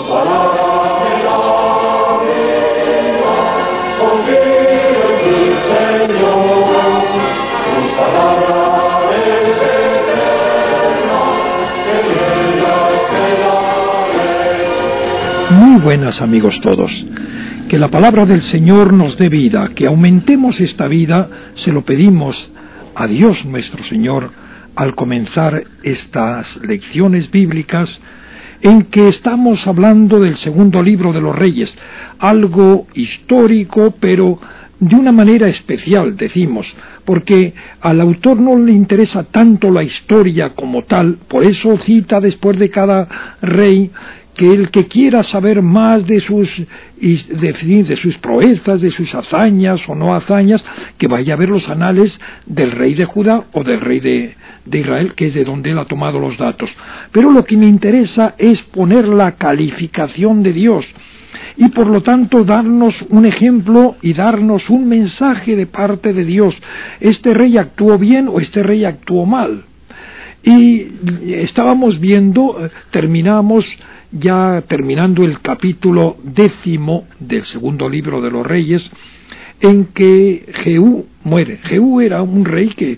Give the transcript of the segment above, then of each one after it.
Muy buenas, amigos todos. Que la palabra del Señor nos dé vida, que aumentemos esta vida, se lo pedimos a Dios nuestro Señor al comenzar estas lecciones bíblicas en que estamos hablando del segundo libro de los Reyes, algo histórico, pero de una manera especial, decimos, porque al autor no le interesa tanto la historia como tal, por eso cita después de cada rey que el que quiera saber más de sus proezas, de sus hazañas o no hazañas, que vaya a ver los anales del rey de Judá o del rey de Israel, que es de donde él ha tomado los datos. Pero lo que me interesa es poner la calificación de Dios y por lo tanto darnos un ejemplo y darnos un mensaje de parte de Dios. ¿Este rey actuó bien o este rey actuó mal? Y estábamos viendo, terminando el capítulo 10 del segundo libro de los Reyes, en que Jehú muere. Jehú era un rey que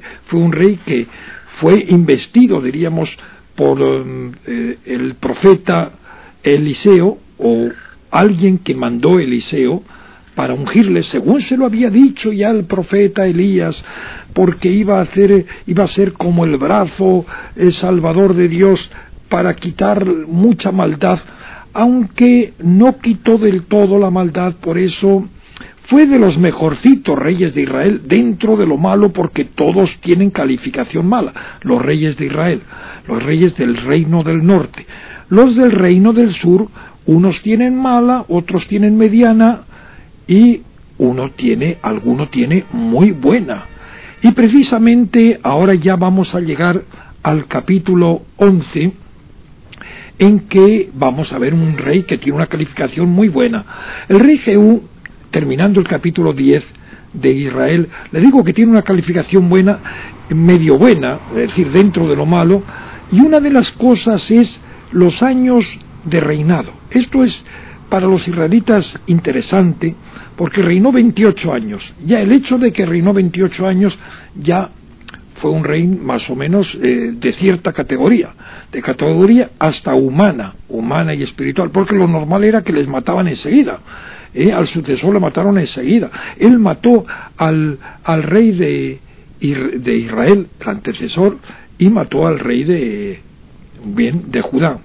fue investido, diríamos, por el profeta Eliseo, o alguien que mandó Eliseo para ungirle, según se lo había dicho ya el profeta Elías, porque iba a ser como el brazo salvador de Dios para quitar mucha maldad, aunque no quitó del todo la maldad. Por eso fue de los mejorcitos reyes de Israel, dentro de lo malo, porque todos tienen calificación mala. Los reyes de Israel, los reyes del reino del norte. Los del reino del sur, unos tienen mala, otros tienen mediana, y alguno tiene muy buena. Y precisamente ahora ya vamos a llegar al capítulo 11, en que vamos a ver un rey que tiene una calificación muy buena. El rey Jehú, terminando el capítulo 10 de Israel, le digo que tiene una calificación buena, medio buena, es decir, dentro de lo malo, y una de las cosas es los años de reinado. Esto es para los israelitas interesante, porque reinó 28 años. Ya el hecho de que reinó 28 años ya fue un rey más o menos de cierta categoría, hasta humana y espiritual, porque lo normal era que les mataban enseguida. Al sucesor le mataron enseguida. Él mató al rey de Israel, el antecesor, y mató al rey de Judá.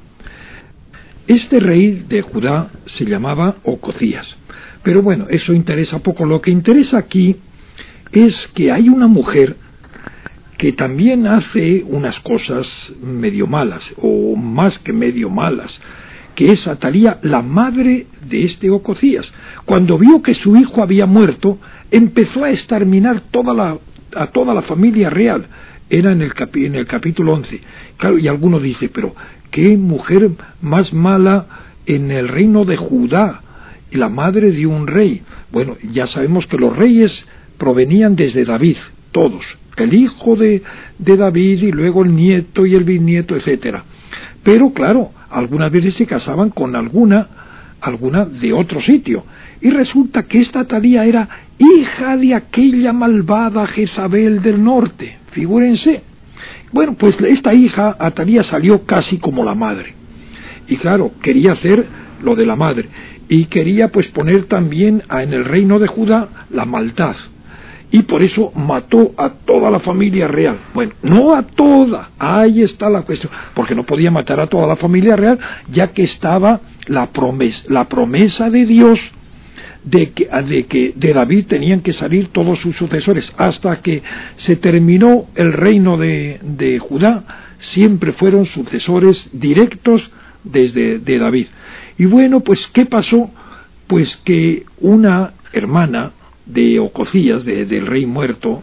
Este rey de Judá se llamaba Ocosías. Pero bueno, eso interesa poco. Lo que interesa aquí es que hay una mujer que también hace unas cosas medio malas, o más que medio malas, que es Atalía, la madre de este Ocosías. Cuando vio que su hijo había muerto, empezó a exterminar a toda la familia real. Era en el capítulo 11. Claro, y alguno dice, pero qué mujer más mala en el reino de Judá, y la madre de un rey. Bueno, ya sabemos que los reyes provenían desde David, todos, el hijo de David, y luego el nieto y el bisnieto, etcétera. Pero claro, algunas veces se casaban con alguna de otro sitio, y resulta que esta Atalía era hija de aquella malvada Jezabel del norte, figúrense. Bueno, pues esta hija Atalía salió casi como la madre, y claro, quería hacer lo de la madre, y quería pues poner también en el reino de Judá la maldad, y por eso mató a toda la familia real. Bueno, no a toda, ahí está la cuestión, porque no podía matar a toda la familia real, ya que estaba la promesa de Dios de que de David tenían que salir todos sus sucesores. Hasta que se terminó el reino de Judá, siempre fueron sucesores directos de David. Y bueno, pues ¿qué pasó? Pues que una hermana de Ocosías, del rey muerto,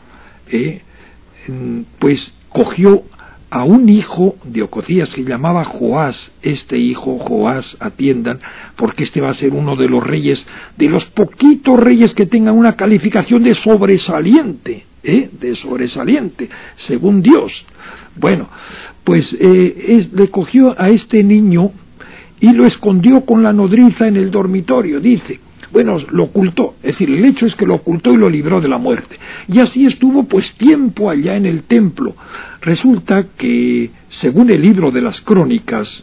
pues cogió a un hijo de Ocosías que llamaba Joás. Este hijo, Joás, atiendan, porque este va a ser uno de los reyes, de los poquitos reyes que tengan una calificación de sobresaliente, según Dios. Bueno, pues le cogió a este niño y lo escondió con la nodriza en el dormitorio, dice. Bueno, lo ocultó, es decir, el hecho es que lo ocultó y lo libró de la muerte. Y así estuvo pues tiempo allá en el templo. Resulta que, según el libro de las Crónicas,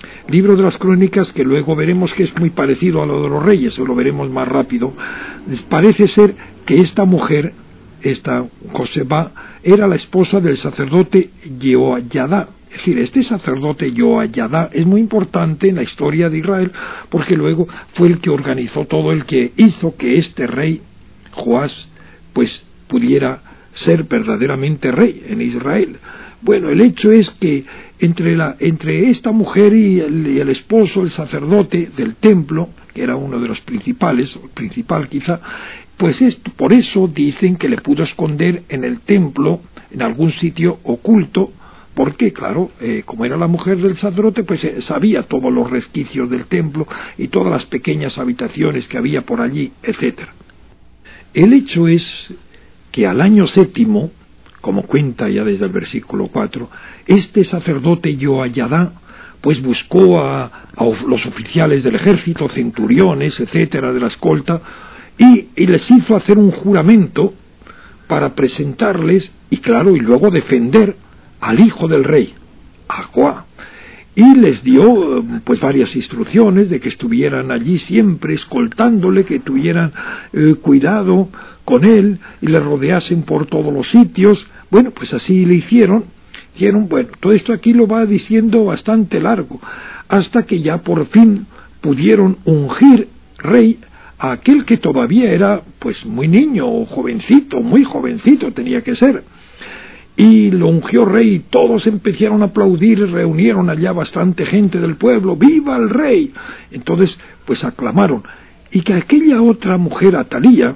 que luego veremos que es muy parecido a lo de los reyes, o lo veremos más rápido, parece ser que esta mujer, esta Joseba, era la esposa del sacerdote Jehoiada. Es decir, este sacerdote Jehoiada es muy importante en la historia de Israel, porque luego fue el que organizó todo, el que hizo que este rey, Joás, pues pudiera ser verdaderamente rey en Israel. Bueno, el hecho es que entre esta mujer y el esposo, el sacerdote del templo, que era uno de los principales, o el principal quizá, pues por eso dicen que le pudo esconder en el templo, en algún sitio oculto, porque, claro, como era la mujer del sacerdote, pues sabía todos los resquicios del templo y todas las pequeñas habitaciones que había por allí, etc. El hecho es que al año 7, como cuenta ya desde el versículo 4, este sacerdote Jehoiada pues buscó a los oficiales del ejército, centuriones, etcétera, de la escolta, y les hizo hacer un juramento para presentarles, y claro, y luego defender al hijo del rey, a Joá, y les dio pues varias instrucciones de que estuvieran allí siempre escoltándole, que tuvieran cuidado con él y le rodeasen por todos los sitios. Bueno, pues así le hicieron. Bueno, todo esto aquí lo va diciendo bastante largo, hasta que ya por fin pudieron ungir rey a aquel que todavía era pues muy niño o jovencito, muy jovencito tenía que ser. Y lo ungió rey y todos empezaron a aplaudir y reunieron allá bastante gente del pueblo. ¡Viva el rey! Entonces pues aclamaron. Y que aquella otra mujer, Atalía,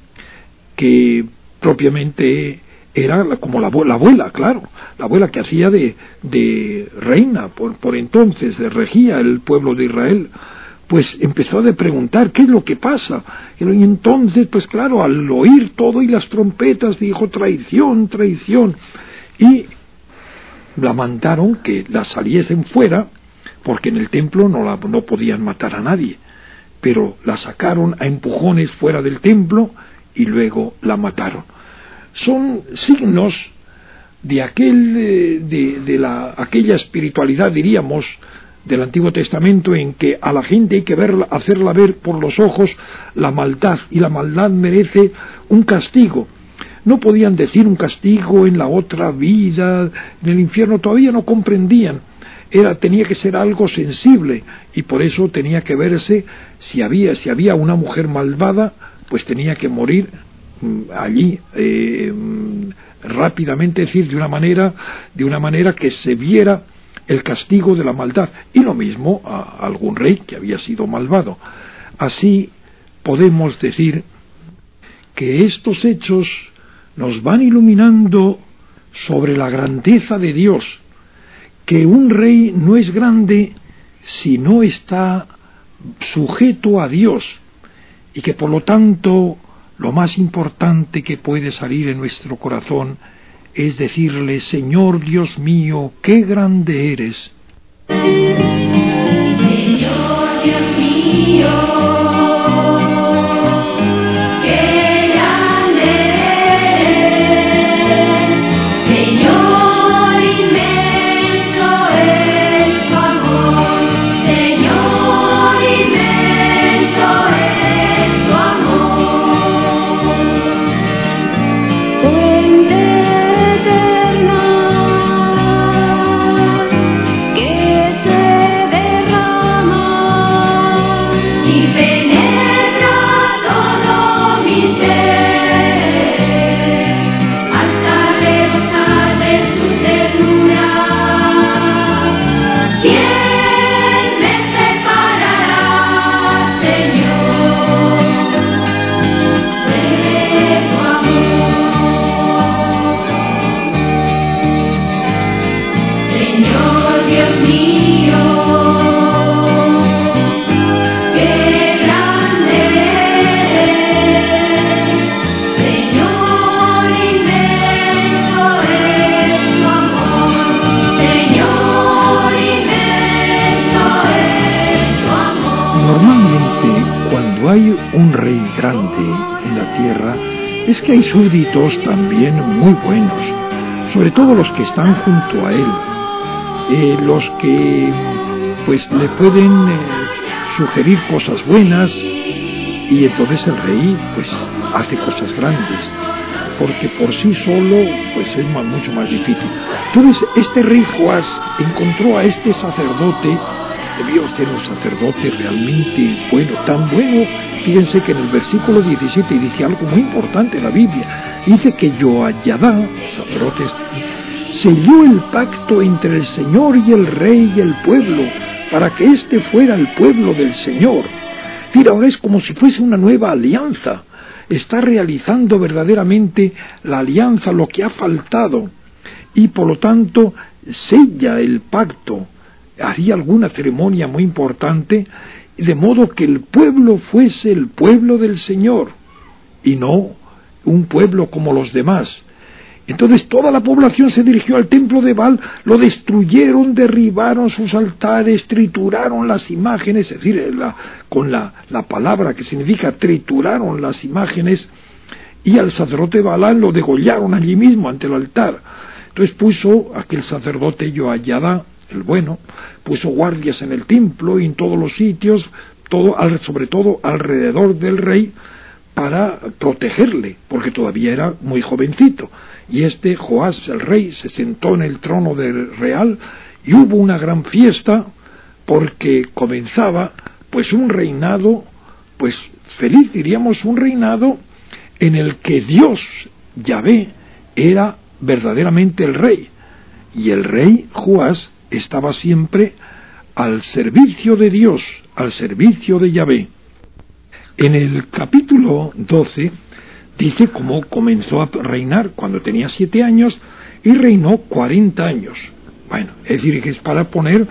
que propiamente era como la abuela, claro, la abuela que hacía de reina por entonces, regía el pueblo de Israel, pues empezó a preguntar qué es lo que pasa. Y entonces, pues claro, al oír todo y las trompetas, dijo traición, traición. Y la mandaron que la saliesen fuera, porque en el templo no podían matar a nadie. Pero la sacaron a empujones fuera del templo y luego la mataron. Son signos de aquella espiritualidad, diríamos, del Antiguo Testamento, en que a la gente hay que hacerla ver por los ojos la maldad, y la maldad merece un castigo. No podían decir un castigo en la otra vida, en el infierno, todavía no comprendían. Tenía que ser algo sensible, y por eso tenía que verse si había una mujer malvada, pues tenía que morir allí rápidamente, es decir, de una manera que se viera el castigo de la maldad, y lo mismo a algún rey que había sido malvado. Así podemos decir que estos hechos nos van iluminando sobre la grandeza de Dios, que un rey no es grande si no está sujeto a Dios, y que por lo tanto lo más importante que puede salir en nuestro corazón es decirle: Señor Dios mío, qué grande eres. Señor Dios mío. Que hay un rey grande en la tierra, es que hay súbditos también muy buenos, sobre todo los que están junto a él, los que pues le pueden sugerir cosas buenas, y entonces el rey pues hace cosas grandes, porque por sí solo pues es mucho más difícil. Entonces este rey Joás encontró a este sacerdote, debió ser un sacerdote realmente bueno, tan bueno. Fíjense que en el versículo 17 dice algo muy importante en la Biblia. Dice que Joayadá, sacerdote, selló el pacto entre el Señor y el rey y el pueblo, para que éste fuera el pueblo del Señor. Mira, ahora es como si fuese una nueva alianza. Está realizando verdaderamente la alianza, lo que ha faltado, y por lo tanto sella el pacto. Haría alguna ceremonia muy importante, de modo que el pueblo fuese el pueblo del Señor, y no un pueblo como los demás. Entonces toda la población se dirigió al templo de Baal, lo destruyeron, derribaron sus altares, trituraron las imágenes, es decir, con la palabra que significa trituraron las imágenes, y al sacerdote Balaam lo degollaron allí mismo ante el altar. Entonces puso aquel sacerdote Joayadá, el bueno, puso guardias en el templo y en todos los sitios, sobre todo alrededor del rey, para protegerle, porque todavía era muy jovencito. Y este Joás, el rey, se sentó en el trono del real, y hubo una gran fiesta, porque comenzaba pues un reinado, pues feliz, diríamos, un reinado en el que Dios, Yahvé, era verdaderamente el rey, y el rey Joás estaba siempre al servicio de Dios, al servicio de Yahvé. En el capítulo 12 dice cómo comenzó a reinar cuando tenía 7 años y reinó 40 años. Bueno, es decir, que es para poner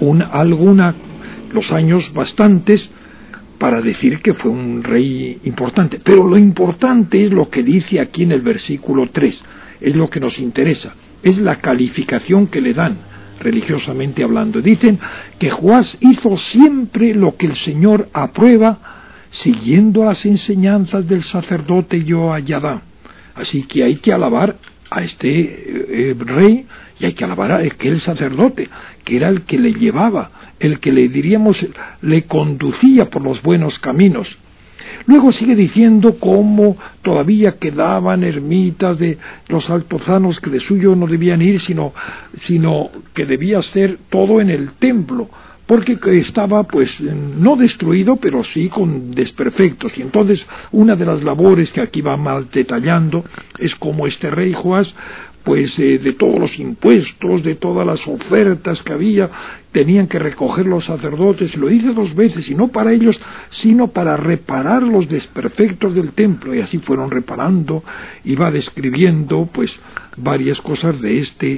los años bastantes para decir que fue un rey importante. Pero lo importante es lo que dice aquí en el versículo 3, es lo que nos interesa, es la calificación que le dan religiosamente hablando. Dicen que Joás hizo siempre lo que el Señor aprueba, siguiendo las enseñanzas del sacerdote Joayadá. Así que hay que alabar a este rey, y hay que alabar a aquel sacerdote, que era el que le llevaba, el que le conducía por los buenos caminos. Luego sigue diciendo cómo todavía quedaban ermitas de los altozanos que de suyo no debían ir, sino que debía ser todo en el templo, porque estaba pues no destruido, pero sí con desperfectos. Y entonces una de las labores que aquí va más detallando es cómo este rey Joás, pues de todos los impuestos, de todas las ofertas que había, tenían que recoger los sacerdotes. Lo dice 2 veces, y no para ellos, sino para reparar los desperfectos del templo. Y así fueron reparando, y va describiendo pues varias cosas de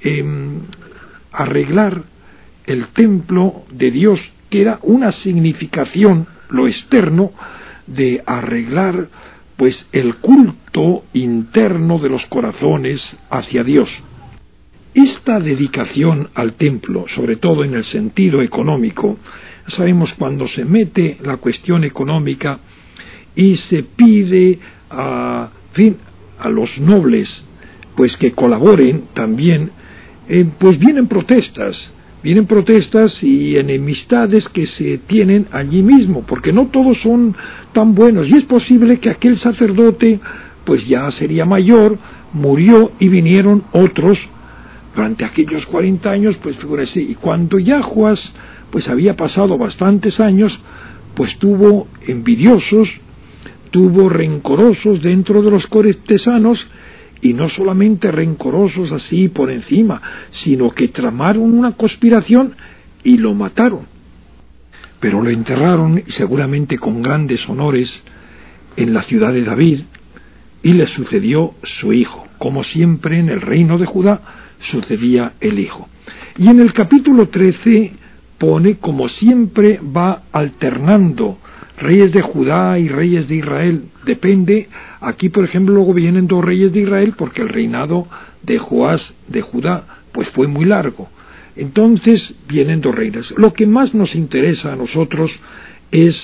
arreglar el templo de Dios, que era una significación, lo externo, de arreglar pues el culto interno de los corazones hacia Dios. Esta dedicación al templo, sobre todo en el sentido económico, sabemos cuando se mete la cuestión económica y se pide a los nobles pues que colaboren también, pues vienen protestas y enemistades que se tienen allí mismo, porque no todos son tan buenos, y es posible que aquel sacerdote pues ya sería mayor, murió, y vinieron otros durante aquellos 40 años, pues figúrese, y cuando ya Joás pues había pasado bastantes años, pues tuvo envidiosos, tuvo rencorosos dentro de los cortesanos, y no solamente rencorosos así por encima, sino que tramaron una conspiración y lo mataron. Pero lo enterraron, seguramente con grandes honores, en la ciudad de David, y le sucedió su hijo. Como siempre en el reino de Judá sucedía el hijo. Y en el capítulo 13 pone, como siempre va alternando reyes de Judá y reyes de Israel, depende. Aquí por ejemplo luego vienen 2 reyes de Israel, porque el reinado de Joás de Judá pues fue muy largo. Entonces vienen 2 reyes. Lo que más nos interesa a nosotros es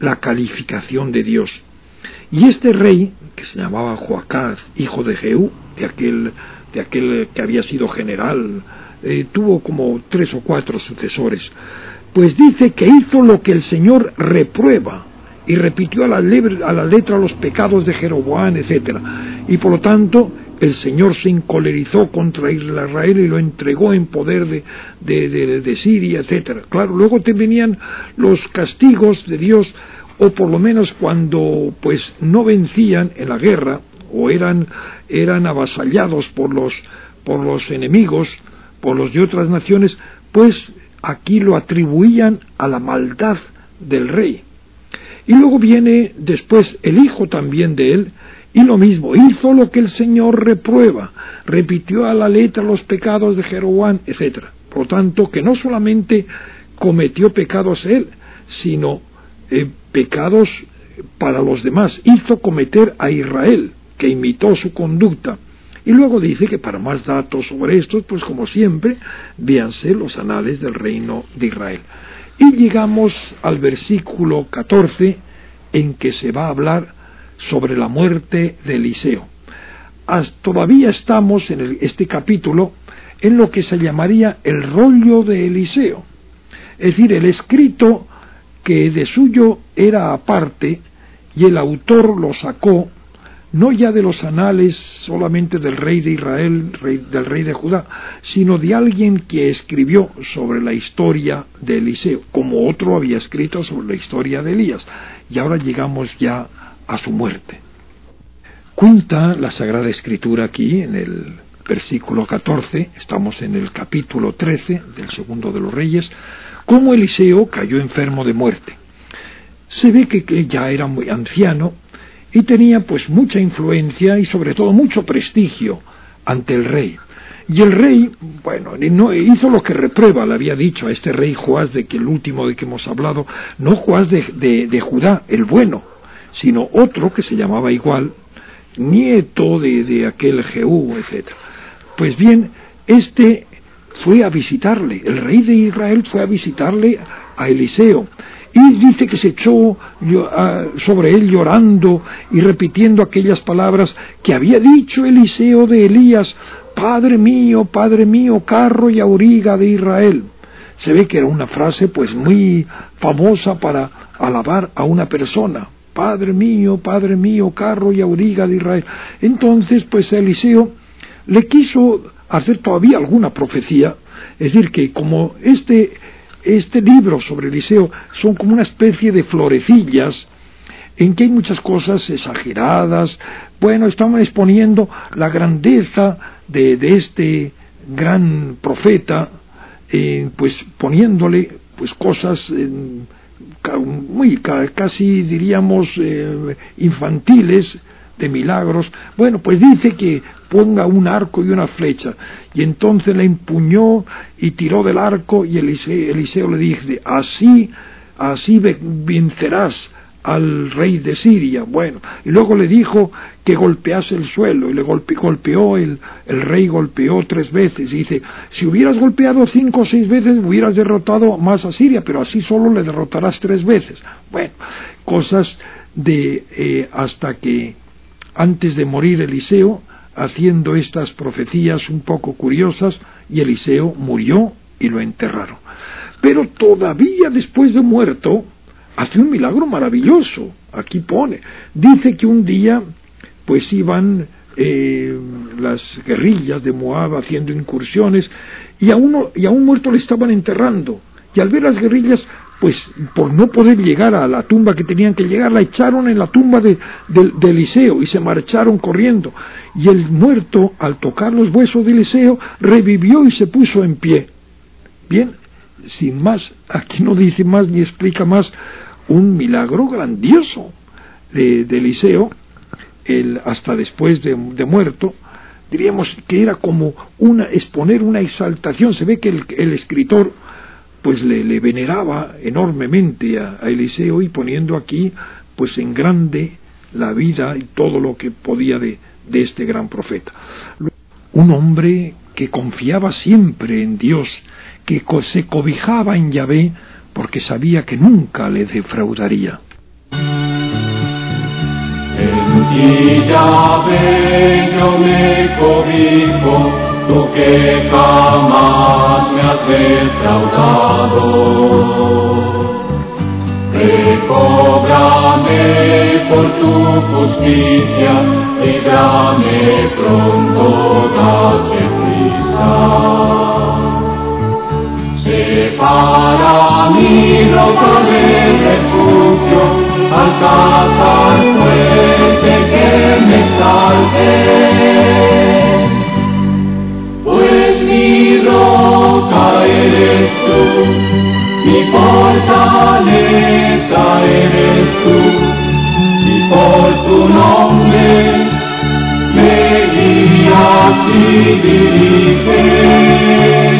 la calificación de Dios. Y este rey, que se llamaba Joacaz, hijo de Jehú, de aquel que había sido general, tuvo como 3 o 4 sucesores, pues dice que hizo lo que el Señor reprueba, y repitió a la letra los pecados de Jeroboam, etc. Y por lo tanto el Señor se encolerizó contra Israel y lo entregó en poder de Siria, etc. Claro, luego te venían los castigos de Dios, o por lo menos cuando pues no vencían en la guerra o eran avasallados por los enemigos, por los de otras naciones, pues aquí lo atribuían a la maldad del rey. Y luego viene después el hijo también de él, y lo mismo, hizo lo que el Señor reprueba, repitió a la letra los pecados de Jeroboam, etc. Por lo tanto, que no solamente cometió pecados él, sino pecados para los demás, hizo cometer a Israel, que imitó su conducta. Y luego dice que para más datos sobre esto, pues como siempre, véanse los anales del reino de Israel. Y llegamos al versículo 14, en que se va a hablar sobre la muerte de Eliseo. Todavía estamos en este capítulo en lo que se llamaría el rollo de Eliseo, es decir, el escrito que de suyo era aparte, y el autor lo sacó no ya de los anales solamente del rey de Israel, del rey de Judá, sino de alguien que escribió sobre la historia de Eliseo, como otro había escrito sobre la historia de Elías. Y ahora llegamos ya a su muerte. Cuenta la Sagrada Escritura aquí en el versículo 14, estamos en el capítulo 13 del segundo de los Reyes, cómo Eliseo cayó enfermo de muerte. Se ve que ya era muy anciano y tenía pues mucha influencia y sobre todo mucho prestigio ante el rey. Y el rey, bueno, no hizo lo que reprueba, le había dicho a este rey Joás, de que el último de que hemos hablado, no Joás de Judá, el bueno, sino otro que se llamaba igual, nieto de aquel Jehú, etc. Pues bien, este fue a visitarle, el rey de Israel fue a visitarle a Eliseo, y dice que se echó sobre él llorando y repitiendo aquellas palabras que había dicho Eliseo de Elías: Padre mío, carro y auriga de Israel. Se ve que era una frase pues muy famosa para alabar a una persona: Padre mío, carro y auriga de Israel. Entonces pues Eliseo le quiso hacer todavía alguna profecía, es decir, que como este libro sobre Eliseo son como una especie de florecillas en que hay muchas cosas exageradas. Bueno, estaban exponiendo la grandeza de este gran profeta, pues poniéndole pues cosas muy casi diríamos infantiles, de milagros. Bueno, pues dice que ponga un arco y una flecha, y entonces la empuñó y tiró del arco, y Eliseo le dice: así vencerás al rey de Siria. Bueno, y luego le dijo que golpease el suelo, y le golpeó, el rey golpeó 3 veces, y dice: si hubieras golpeado 5 o 6 veces hubieras derrotado más a Siria, pero así solo le derrotarás 3 veces. Bueno, cosas hasta que antes de morir Eliseo, haciendo estas profecías un poco curiosas, y Eliseo murió y lo enterraron. Pero todavía después de muerto, hace un milagro maravilloso. Aquí dice que un día pues iban las guerrillas de Moab haciendo incursiones, y a un muerto le estaban enterrando, y al ver las guerrillas, pues por no poder llegar a la tumba que tenían que llegar, la echaron en la tumba de Eliseo y se marcharon corriendo. Y el muerto, al tocar los huesos de Eliseo, revivió y se puso en pie. Bien, sin más, aquí no dice más ni explica más, un milagro grandioso de Eliseo, hasta después de muerto. Diríamos que era como exponer una exaltación. Se ve que el escritor pues le veneraba enormemente a Eliseo, y poniendo aquí pues en grande la vida y todo lo que podía de este gran profeta. Un hombre que confiaba siempre en Dios, que se cobijaba en Yahvé porque sabía que nunca le defraudaría. Y Yahvé, yo me cobijo, tú que jamás me has defraudado. Recóbrame por tu justicia, líbrame pronto, date prisa. Separa mi roca de refugio, alcanzar fuerte que me salve. Pues mi roca eres tú, mi fortaleza eres tú, y por tu nombre me guías y diriges.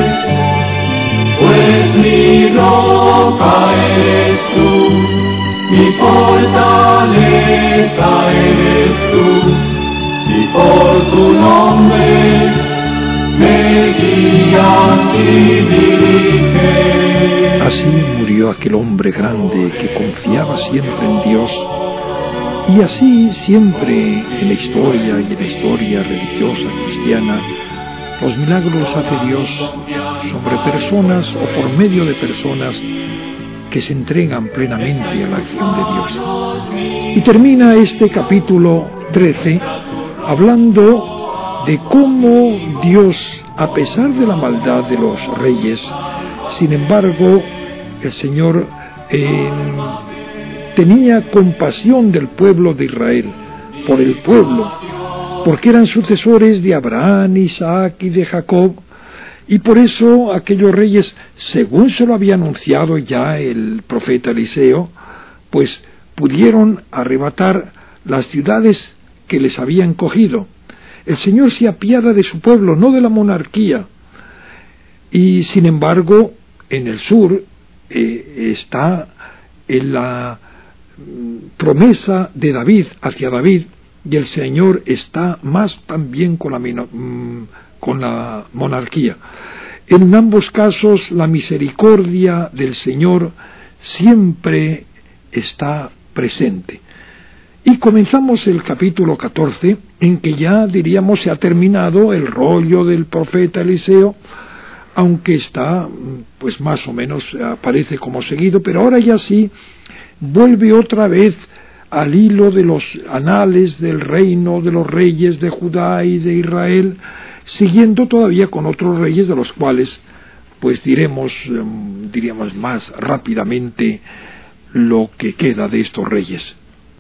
Pues mi roca eres tú, mi fortaleza eres tú, y por tu nombre me guías y diriges. Así murió aquel hombre grande que confiaba siempre en Dios, y así siempre en la historia y en la historia religiosa cristiana, los milagros los hace Dios sobre personas o por medio de personas que se entregan plenamente a la acción de Dios. Y termina este capítulo 13 hablando de cómo Dios, a pesar de la maldad de los reyes, sin embargo, el Señor tenía compasión del pueblo de Israel, por el pueblo, porque eran sucesores de Abraham, Isaac y de Jacob, y por eso aquellos reyes, según se lo había anunciado ya el profeta Eliseo, pues pudieron arrebatar las ciudades que les habían cogido. El Señor se apiada de su pueblo, no de la monarquía. Y sin embargo, en el sur está en la promesa de David hacia David, y el Señor está más también con la monarquía. En ambos casos la misericordia del Señor siempre está presente. Y comenzamos el capítulo 14, en que ya diríamos se ha terminado el rollo del profeta Eliseo, aunque está pues más o menos aparece como seguido, pero ahora ya sí vuelve otra vez al hilo de los anales del reino de los reyes de Judá y de Israel, siguiendo todavía con otros reyes de los cuales pues diríamos más rápidamente lo que queda de estos reyes.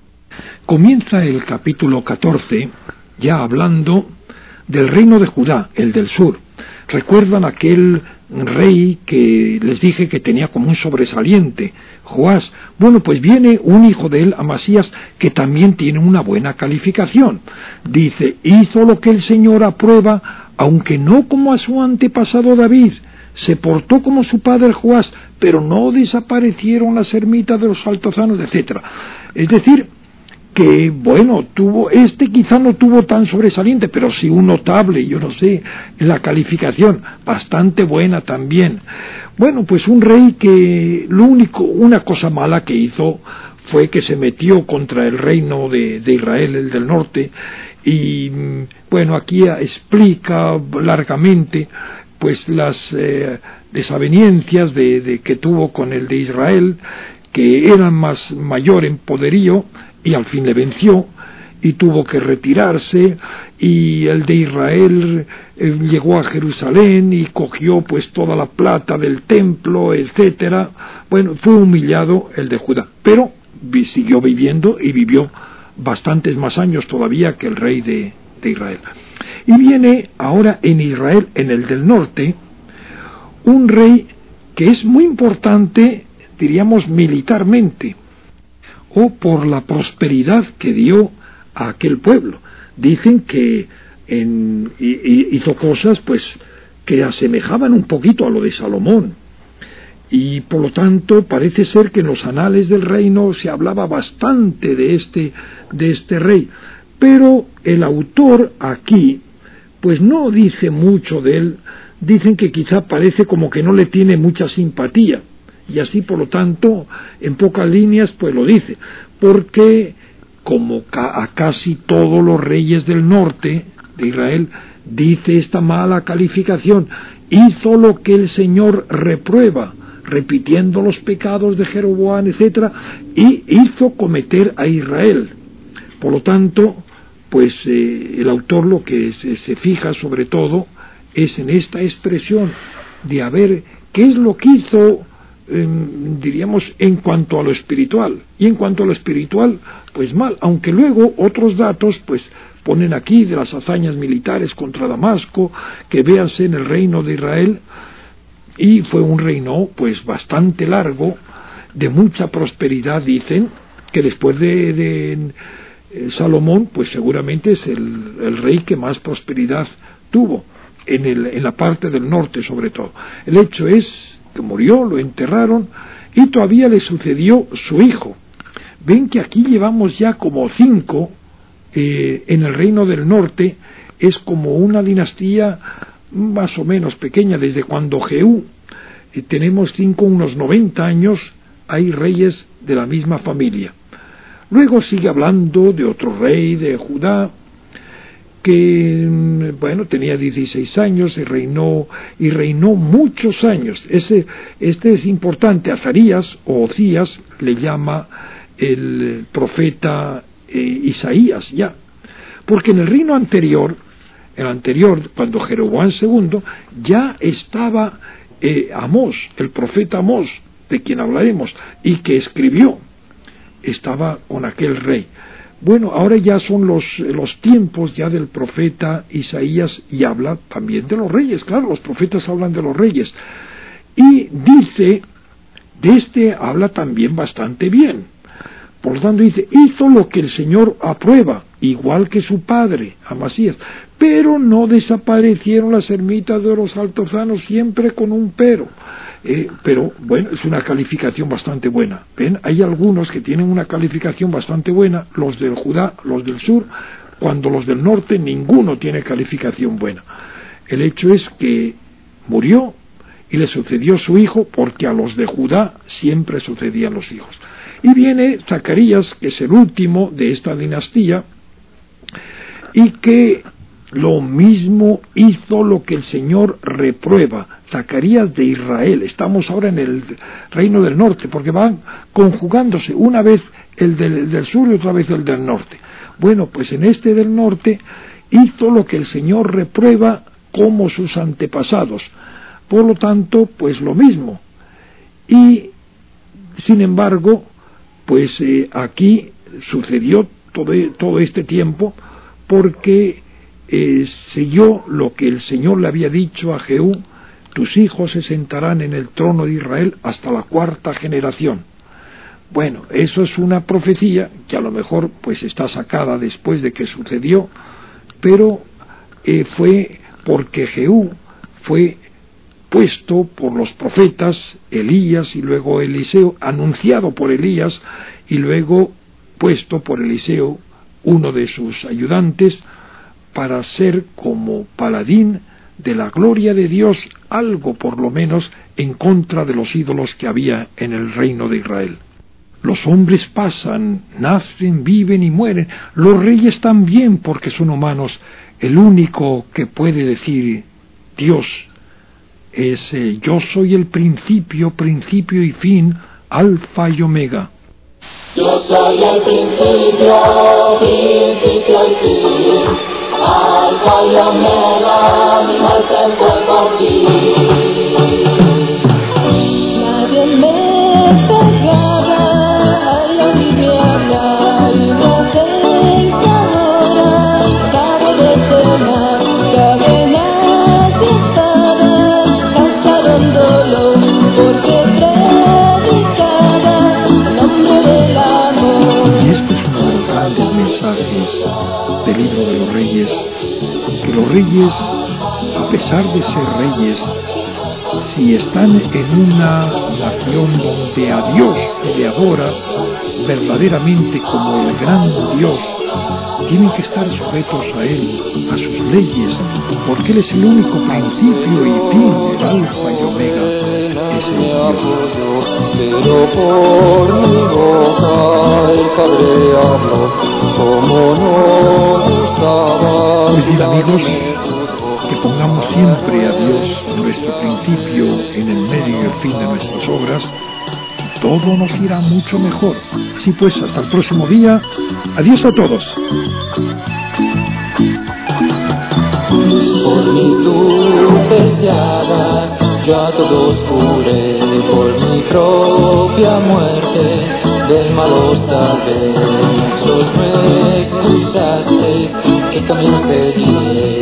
Comienza el capítulo 14 ya hablando del reino de Judá, el del sur. ¿Recuerdan aquel rey que les dije que tenía como un sobresaliente, Joás? Bueno, pues viene un hijo de él, Amasías, que también tiene una buena calificación. Dice, hizo lo que el Señor aprueba, aunque no como a su antepasado David. Se portó como su padre Joás, pero no desaparecieron las ermitas de los altozanos, etc. Es decir, que bueno, quizá no tuvo tan sobresaliente, pero sí un notable, yo no sé, la calificación bastante buena también. Bueno, pues un rey que una cosa mala que hizo fue que se metió contra el reino de Israel, el del norte, y bueno, aquí explica largamente pues las desavenencias que tuvo con el de Israel, que era mayor en poderío, y al fin le venció y tuvo que retirarse, y el de Israel llegó a Jerusalén y cogió pues toda la plata del templo, etcétera. Bueno, fue humillado el de Judá, pero siguió viviendo y vivió bastantes más años todavía que el rey de Israel. Y viene ahora en Israel, en el del norte, un rey que es muy importante, diríamos militarmente, o por la prosperidad que dio a aquel pueblo. Dicen que hizo cosas pues que asemejaban un poquito a lo de Salomón, y por lo tanto parece ser que en los anales del reino se hablaba bastante de este rey, pero el autor aquí pues no dice mucho de él. Dicen que quizá parece como que no le tiene mucha simpatía, y así por lo tanto en pocas líneas pues lo dice, porque como a casi todos los reyes del norte de Israel, dice esta mala calificación: hizo lo que el Señor reprueba, repitiendo los pecados de Jeroboam, etc., y hizo cometer a Israel. Por lo tanto, pues el autor lo que se fija sobre todo es en esta expresión de a ver qué es lo que hizo, diríamos, en cuanto a lo espiritual. Y en cuanto a lo espiritual, pues mal, aunque luego otros datos pues ponen aquí de las hazañas militares contra Damasco, que véanse en el reino de Israel, y fue un reino pues bastante largo, de mucha prosperidad. Dicen que después de Salomón, pues seguramente es el rey que más prosperidad tuvo en la parte del norte, sobre todo. El hecho es que murió, lo enterraron, y todavía le sucedió su hijo. Ven que aquí llevamos ya como 5 en el reino del norte. Es como una dinastía más o menos pequeña, desde cuando Jehú, tenemos 5, unos 90 años, hay reyes de la misma familia. Luego sigue hablando de otro rey de Judá, que, bueno, tenía 16 años y reinó muchos años. Este es importante. Azarías o Ocías le llama el profeta Isaías ya, porque en el reino anterior, cuando Jeroboam II, ya estaba Amós, el profeta Amós, de quien hablaremos, y que escribió, estaba con aquel rey. Bueno, ahora ya son los tiempos ya del profeta Isaías, y habla también de los reyes. Claro, los profetas hablan de los reyes, y dice, habla también bastante bien. Por lo tanto dice: hizo lo que el Señor aprueba, igual que su padre Amasías, pero no desaparecieron las ermitas de los altozanos, siempre con un pero. Pero bueno, es una calificación bastante buena. ¿Ven? Hay algunos que tienen una calificación bastante buena, los del Judá, los del sur, cuando los del norte ninguno tiene calificación buena. El hecho es que murió y le sucedió su hijo, porque a los de Judá siempre sucedían los hijos. Y viene Zacarías, que es el último de esta dinastía, y que lo mismo hizo lo que el Señor reprueba. Zacarías de Israel. Estamos ahora en el reino del norte, porque van conjugándose una vez el del sur y otra vez el del norte. Bueno, pues en este del norte hizo lo que el Señor reprueba, como sus antepasados. Por lo tanto, pues lo mismo. Y sin embargo, pues aquí sucedió todo este tiempo, porque siguió lo que el Señor le había dicho a Jehú: tus hijos se sentarán en el trono de Israel hasta la 4ª generación. Bueno, eso es una profecía que a lo mejor pues está sacada después de que sucedió, pero fue porque Jehú fue puesto por los profetas Elías y luego Eliseo, anunciado por Elías y luego puesto por Eliseo, uno de sus ayudantes, para ser como paladín de la gloria de Dios, algo por lo menos en contra de los ídolos que había en el reino de Israel. Los hombres pasan, nacen, viven y mueren. Los reyes también, porque son humanos. El único que puede decir Dios es yo soy el principio y fin, alfa y omega. Yo soy el principio y fin, alfa y omega, mi muerte fue por ti. Nadie me pegaba, yo ni me habla, y no sé que ahora acabo de cenar, cadenas y espadas causaron dolor, porque predicaba el nombre del amor. Y este es uno de los grandes mensajes del libro de los Reyes, que los reyes, a pesar de ser reyes, si están en una nación donde a Dios se le adora verdaderamente como el gran Dios, tienen que estar sujetos a Él, a sus leyes, porque Él es el único principio y fin, el alfa y omega, es el Dios. Pero por mi boca el cabrearlo decir, amigos, que pongamos siempre a Dios nuestro principio en el medio y el fin de nuestras obras, y todo nos irá mucho mejor. Así pues, hasta el próximo día. Adiós a todos. Por mis dulces llagas yo a todos curé, por mi propia muerte del mal os salvé. Muchos me escuchasteis, que también seguiré.